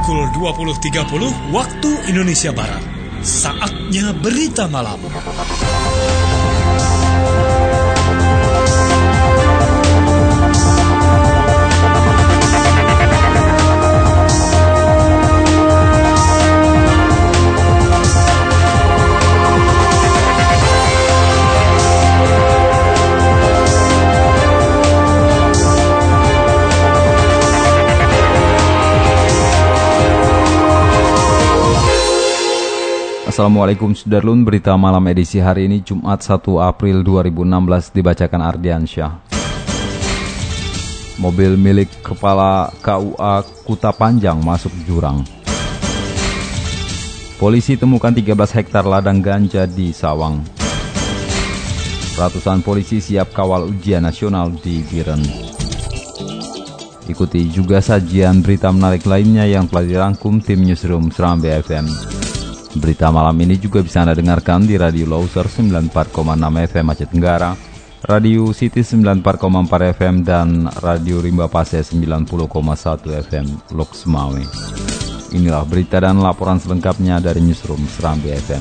pukul 20.30 waktu Indonesia Barat. Saatnya berita malam. Assalamualaikum Sudarlun, berita malam edisi hari ini Jumat 1 April 2016 dibacakan Ardiansyah. Mobil milik Kepala KUA Kuta Panjang masuk jurang. Polisi temukan 13 hektar ladang ganja di Sawang. Ratusan polisi siap kawal ujian nasional di Biren. Ikuti juga sajian berita menarik lainnya yang telah dirangkum tim Newsroom Serambi FM. Berita malam ini juga bisa Anda dengarkan di Radio Loser 94,6 FM Aceh Tenggara, Radio City 94,4 FM, dan Radio Rimba Pase 90,1 FM Lok Semawe. Inilah berita dan laporan selengkapnya dari Newsroom Serambi FM.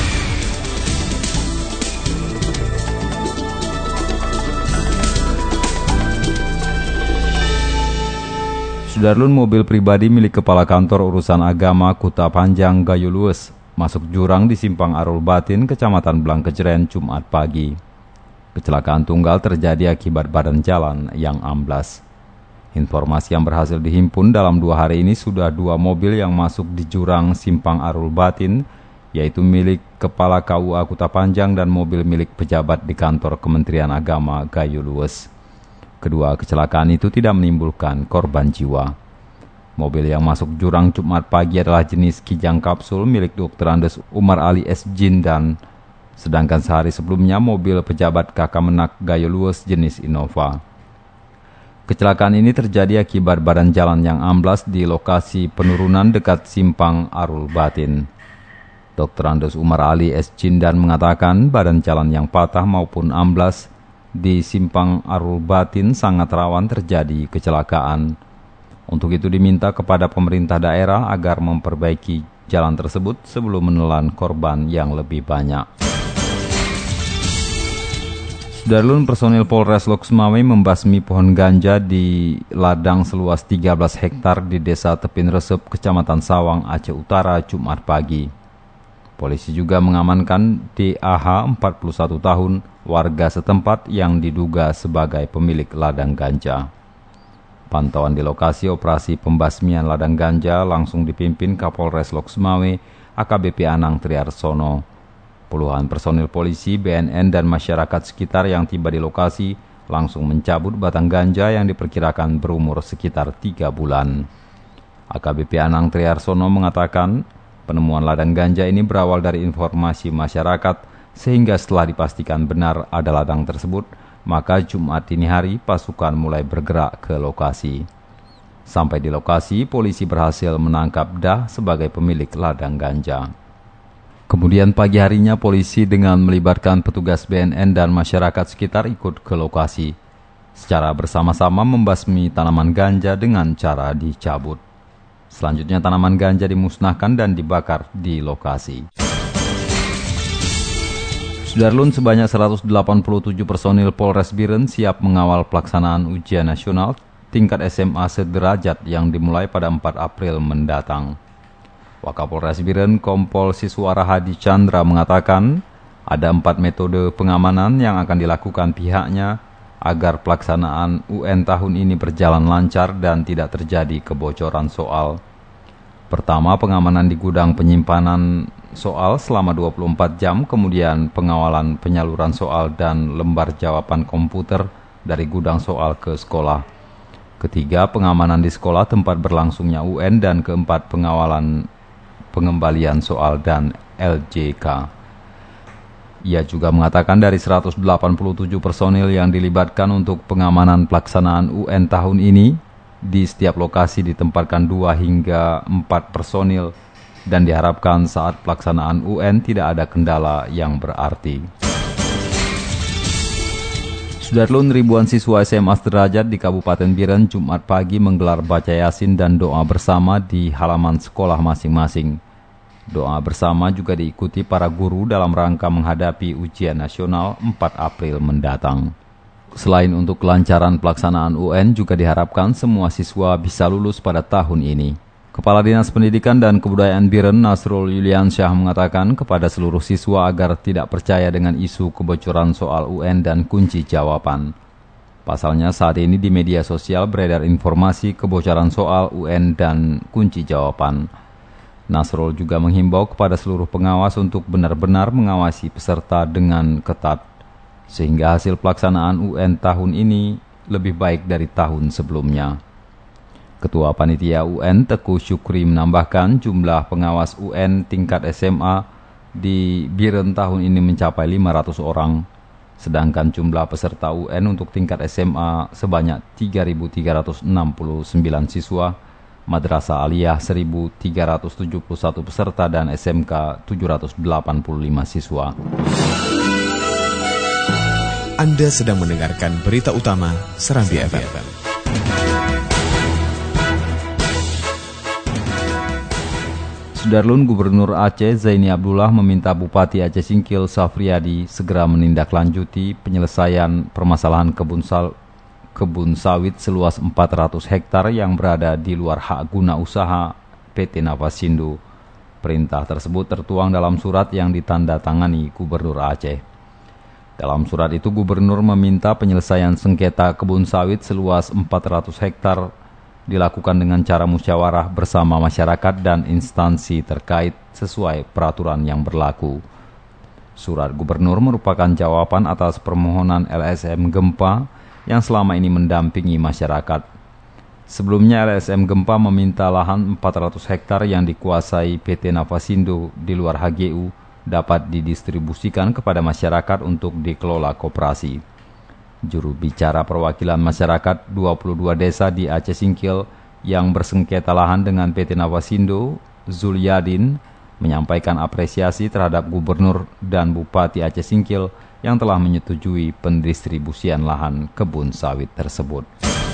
Sudarlun, mobil pribadi milik Kepala Kantor Urusan Agama Kuta Panjang Gayo Lues masuk jurang di Simpang Arul Batin, Kecamatan Blangkejeren, Jumat pagi. Kecelakaan tunggal terjadi akibat badan jalan yang amblas. Informasi yang berhasil dihimpun dalam 2 hari ini sudah 2 mobil yang masuk di jurang Simpang Arul Batin, yaitu milik Kepala KUA Kuta Panjang dan mobil milik pejabat di kantor Kementerian Agama Gayo Lues. Kedua kecelakaan itu tidak menimbulkan korban jiwa. Mobil yang masuk jurang Jumat pagi adalah jenis Kijang Kapsul milik Dr. Andes Umar Ali S. Jindan, sedangkan sehari sebelumnya mobil pejabat Kakamenak Gayo Lues jenis Innova. Kecelakaan ini terjadi akibat badan jalan yang amblas di lokasi penurunan dekat Simpang Arul Batin. Dr. Andes Umar Ali S. Jindan mengatakan badan jalan yang patah maupun amblas di Simpang Arul Batin sangat rawan terjadi kecelakaan. Untuk itu diminta kepada pemerintah daerah agar memperbaiki jalan tersebut sebelum menelan korban yang lebih banyak. Sudarlun, personil Polres Lok Semawe membasmi pohon ganja di ladang seluas 13 hektar di Desa Tepin Resep, Kecamatan Sawang, Aceh Utara, Jumat pagi. Polisi juga mengamankan DAH 41 tahun, warga setempat yang diduga sebagai pemilik ladang ganja. Pantauan di lokasi operasi pembasmian ladang ganja langsung dipimpin Kapolres Lok Semawe, AKBP Anang Triarsono. Puluhan personil polisi, BNN, dan masyarakat sekitar yang tiba di lokasi langsung mencabut batang ganja yang diperkirakan berumur sekitar 3 bulan. AKBP Anang Triarsono mengatakan penemuan ladang ganja ini berawal dari informasi masyarakat, sehingga setelah dipastikan benar ada ladang tersebut, maka Jumat dini hari pasukan mulai bergerak ke lokasi. Sampai di lokasi, polisi berhasil menangkap Dah sebagai pemilik ladang ganja. Kemudian pagi harinya polisi dengan melibatkan petugas BNN dan masyarakat sekitar ikut ke lokasi. Secara bersama-sama membasmi tanaman ganja dengan cara dicabut. Selanjutnya tanaman ganja dimusnahkan dan dibakar di lokasi. Sudarlun, sebanyak 187 personil Polres Biren siap mengawal pelaksanaan ujian nasional tingkat SMA sederajat yang dimulai pada 4 April mendatang. Wakapolres Biren Kompol Siswara Hadi Chandra mengatakan ada 4 metode pengamanan yang akan dilakukan pihaknya agar pelaksanaan UN tahun ini berjalan lancar dan tidak terjadi kebocoran soal. Pertama, pengamanan di gudang penyimpanan soal selama 24 jam, kemudian pengawalan penyaluran soal dan lembar jawaban komputer dari gudang soal ke sekolah. Ketiga, pengamanan di sekolah tempat berlangsungnya UN, dan keempat, pengawalan pengembalian soal dan LJK. Ia juga mengatakan dari 187 personil yang dilibatkan untuk pengamanan pelaksanaan UN tahun ini, di setiap lokasi ditempatkan 2 hingga 4 personil dan diharapkan saat pelaksanaan UN tidak ada kendala yang berarti. Sudarlun, ribuan siswa SMA Sederajat di Kabupaten Biren Jumat pagi menggelar baca Yasin dan doa bersama di halaman sekolah masing-masing. Doa bersama juga diikuti para guru dalam rangka menghadapi ujian nasional 4 April mendatang. Selain untuk kelancaran pelaksanaan UN, juga diharapkan semua siswa bisa lulus pada tahun ini. Kepala Dinas Pendidikan dan Kebudayaan Biren, Nasrul Yuliansyah, mengatakan kepada seluruh siswa agar tidak percaya dengan isu kebocoran soal UN dan kunci jawaban. Pasalnya saat ini di media sosial beredar informasi kebocoran soal UN dan kunci jawaban. Nasrul juga menghimbau kepada seluruh pengawas untuk benar-benar mengawasi peserta dengan ketat, sehingga hasil pelaksanaan UN tahun ini lebih baik dari tahun sebelumnya. Ketua Panitia UN Teguh Syukri menambahkan jumlah pengawas UN tingkat SMA di Biren tahun ini mencapai 500 orang, sedangkan jumlah peserta UN untuk tingkat SMA sebanyak 3.369 siswa, Madrasah Aliyah 1.371 peserta, dan SMK 785 siswa. Anda sedang mendengarkan berita utama Serambi FM. Sudarlun, Gubernur Aceh Zaini Abdullah meminta Bupati Aceh Singkil Safriadi segera menindaklanjuti penyelesaian permasalahan kebun sawit seluas 400 hektar yang berada di luar hak guna usaha PT Nafasindo. Perintah tersebut tertuang dalam surat yang ditandatangani Gubernur Aceh. Dalam surat itu, Gubernur meminta penyelesaian sengketa kebun sawit seluas 400 hektar dilakukan dengan cara musyawarah bersama masyarakat dan instansi terkait sesuai peraturan yang berlaku. Surat Gubernur merupakan jawaban atas permohonan LSM Gempa yang selama ini mendampingi masyarakat. Sebelumnya LSM Gempa meminta lahan 400 hektar yang dikuasai PT Nafasindo di luar HGU dapat didistribusikan kepada masyarakat untuk dikelola koperasi. Juru bicara perwakilan masyarakat 22 desa di Aceh Singkil yang bersengketa lahan dengan PT Nafasindo, Zulyadin, menyampaikan apresiasi terhadap Gubernur dan Bupati Aceh Singkil yang telah menyetujui pendistribusian lahan kebun sawit tersebut.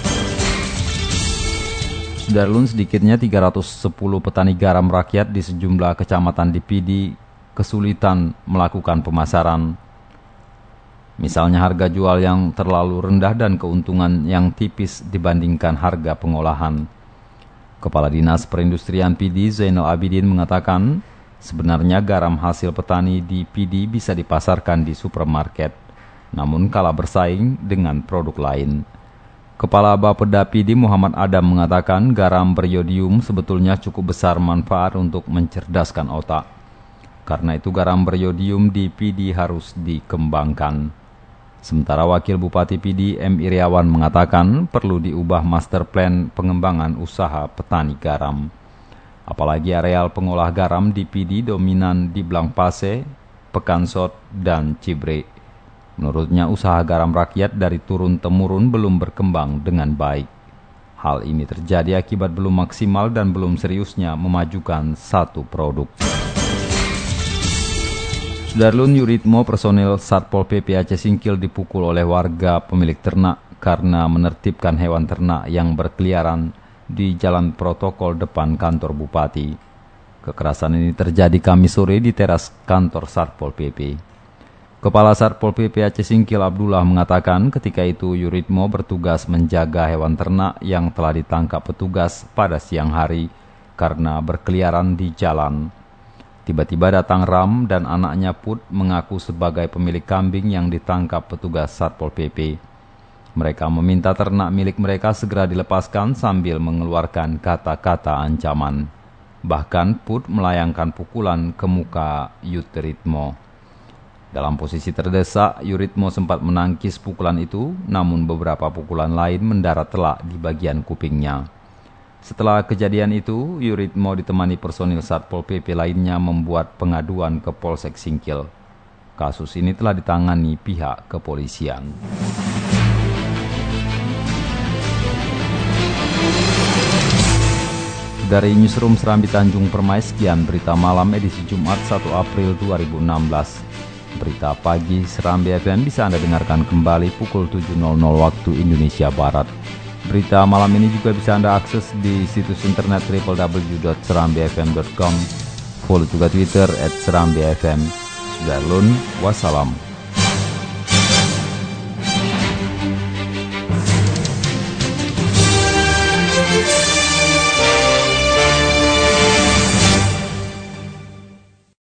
Sudarlun, sedikitnya 310 petani garam rakyat di sejumlah kecamatan di Pidi kesulitan melakukan pemasaran. Misalnya harga jual yang terlalu rendah dan keuntungan yang tipis dibandingkan harga pengolahan. Kepala Dinas Perindustrian Pidi Zainal Abidin mengatakan, sebenarnya garam hasil petani di Pidi bisa dipasarkan di supermarket, namun kalah bersaing dengan produk lain. Kepala Bapeda Pidi Muhammad Adam mengatakan garam beriodium sebetulnya cukup besar manfaat untuk mencerdaskan otak. Karena itu garam beriodium di Pidi harus dikembangkan. Sementara Wakil Bupati Pidi M. Iriawan mengatakan perlu diubah master plan pengembangan usaha petani garam. Apalagi areal pengolah garam di Pidi dominan di Blangpase, Pekansot, dan Cibre. Menurutnya usaha garam rakyat dari turun-temurun belum berkembang dengan baik. Hal ini terjadi akibat belum maksimal dan belum seriusnya memajukan satu produk. Sudarlun, Yuritmo, personil Satpol PP Aceh Singkil dipukul oleh warga pemilik ternak karena menertibkan hewan ternak yang berkeliaran di jalan protokol depan kantor Bupati. Kekerasan ini terjadi Kamis sore di teras kantor Satpol PP. Kepala Satpol PP Aceh Singkil Abdullah mengatakan ketika itu Yuritmo bertugas menjaga hewan ternak yang telah ditangkap petugas pada siang hari karena berkeliaran di jalan. Tiba-tiba datang Ram dan anaknya Put mengaku sebagai pemilik kambing yang ditangkap petugas Satpol PP. Mereka meminta ternak milik mereka segera dilepaskan sambil mengeluarkan kata-kata ancaman. Bahkan Put melayangkan pukulan ke muka Yuritmo. Dalam posisi terdesak, Yuritmo sempat menangkis pukulan itu, namun beberapa pukulan lain mendarat telak di bagian kupingnya. Setelah kejadian itu, Yuritmo ditemani personil Satpol PP lainnya membuat pengaduan ke Polsek Singkil. Kasus ini telah ditangani pihak kepolisian. Dari Newsroom Serambi Tanjung Permai, sekian berita malam edisi Jumat 1 April 2016. Berita pagi Serambi FM bisa Anda dengarkan kembali pukul 7.00 waktu Indonesia Barat. Berita malam ini juga bisa Anda akses di situs internet www.serambifm.com. Follow juga Twitter @serambifm. Sudarlun, wassalam.